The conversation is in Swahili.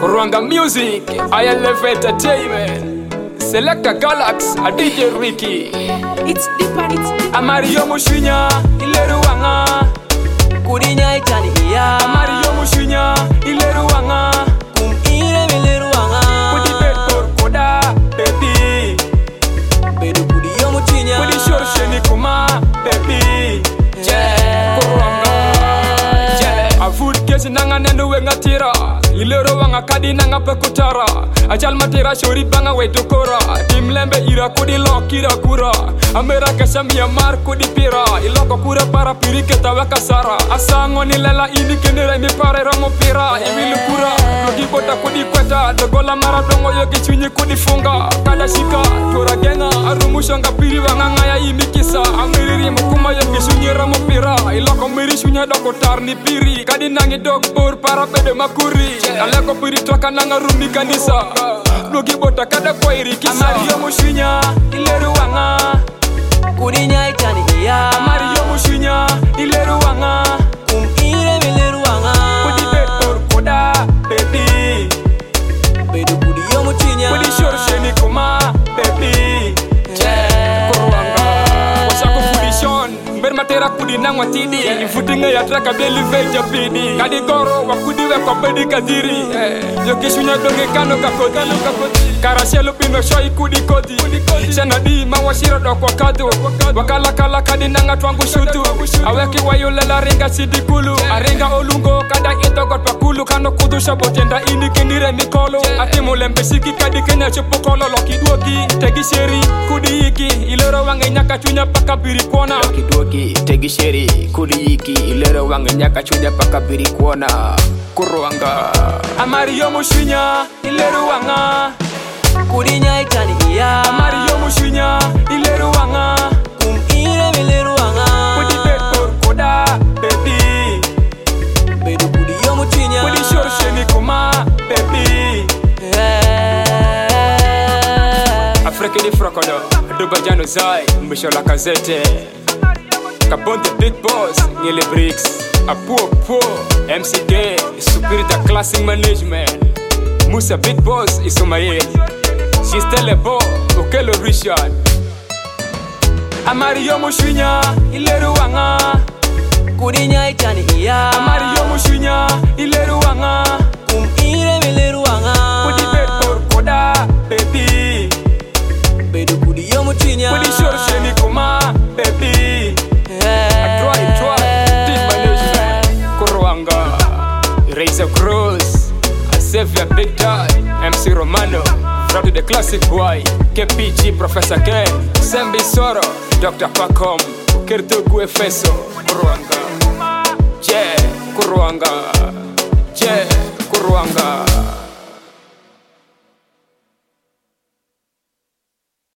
Kurwanga Music, ILF Entertainment, Selecta Galax, a DJ Ricky. It's deeper, it's deeper. Amario Mushinya, Ileruanga. Kudinya itani iya. Amario Mushinya, Ileruanga. Kumire mileruanga. Kudi betor koda, baby. Bedu kudiyo muchinya. Kudi shorsheni kuma, baby. Yeah. Kurwanga. Yeah. Avud kesi nanga nendo wenga tira. Ileruanga kadi nanga pekutara. Ajal matira shori banga wetu kora. Timlembe ira kudi lokira kura. Amera kasami amar kudi pira. Iloko kura para pirike tawaka sara. Asango ni lela ini kenere mi pare ramo pira. Imilu kura logi bota kudi kweta. Dogola maradongo yogi chunyi kudi funga. Kada shika tura genga. Arumushanga piri wanganga ya imikisa. Amiriri mukuma yogi chunyi ramo pira. Iloko miri chunya doko tarni piri. Kadi nangi dog bor para pede makuri. Aleko piri toka nanga rumi kanisa. Logi bota kada kwa irikisa. Amario mushinya Ileruanga. Kudinya itani iya. Amario mushinya Ileruanga. Kumire mileruanga. Kudi betor koda, baby. Bedu kudiyo muchinya. Kudi shorsheni kuma, baby. Yeah. Kurwanga wasako fudishon mber matera kudi nangwa tidi ifutinga ya traka beli veja pidi kadi goro wakudi weko bedi kadiri yokishunya donge kano kakoti karashelu pino shoi kudi kodi senadi mawashiro dokwa kadu wakala kala kadi nanga twangu shutu aweki wayulela ringa sidikulu aringa olungo kada itogot pakulu kano kudusha botenda ini kinire mikolo atimulembe siki kadi kenya chupokolo lokiduoki tegisheri kudi iki ilero wange nyaka chunya paka birikona Kidoki tegisheri kudiki ilero wange nyaka chunya paka birikona Kurwanga Amario mushinya Ileruanga. Kudinya itani iya. Amario mushinya Ileruanga. Kumire mileruanga. Kudi betor koda, baby. Bedu kudiyo muchinya. Kudi shorsheni kuma, baby. Yeah. Afrika di frokodo Duba jano zai Mbishola kazete Kabonte big boss Nyele bricks Apuo MCK Supirita classic management Musa big boss Isumaye She's telebo Okelo Richard Amario mushinya Ileruanga. Kudinya itani iya. Amario mushinya Ileruanga. Kumire mileruanga. Kudi betor koda, baby. Bedu kudiyo muchinya. Kudi shorsheni kuma, baby. Yeah. Try Deep management Kurwanga Razor Cross Xavier Big Dad MC Romano From to the classic boy KPG Professor Ken Sembi Soro Dr. Pacom Kerto Guefeso Kurwanga Yeah Kurwanga Yeah Kurwanga